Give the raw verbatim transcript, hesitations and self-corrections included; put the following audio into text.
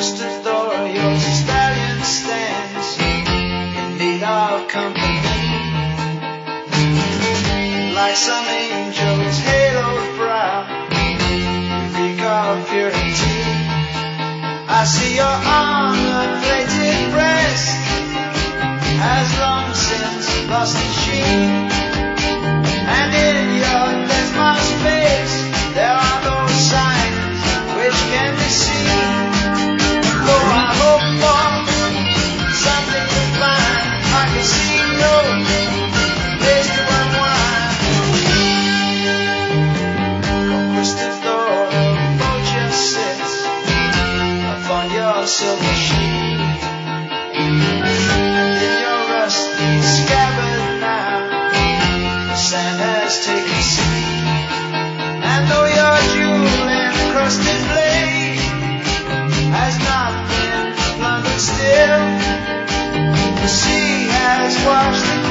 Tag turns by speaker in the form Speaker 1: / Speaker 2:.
Speaker 1: Christopher, your stallion stands in need of company. Like some angel's haloed brow, you reek of purity. I see your armor-plated breast has long since lost its sheen, and in your desmo's face there are no signs which can be seen. Though I hope for something divine, I can see no place to unwind. Oh, Christopher, the boat just sits upon your silver sheet, and in your rusty scabbard now the sand has taken seed. And though your jewel encrusted blade has not been plundered still, the sea has washed the